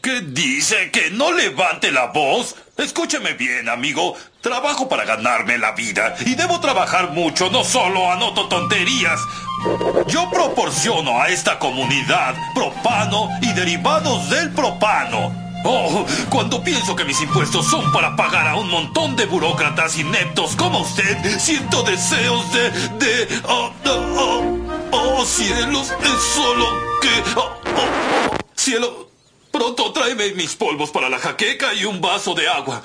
¿Qué dice? ¿Que no levante la voz? Escúcheme bien, amigo. Trabajo para ganarme la vida y debo trabajar mucho, no solo anoto tonterías. Yo proporciono a esta comunidad propano y derivados del propano. Oh, cuando pienso que mis impuestos son para pagar a un montón de burócratas ineptos como usted, siento deseos oh, cielos, es solo que... cielo, pronto tráeme mis polvos para la jaqueca y un vaso de agua.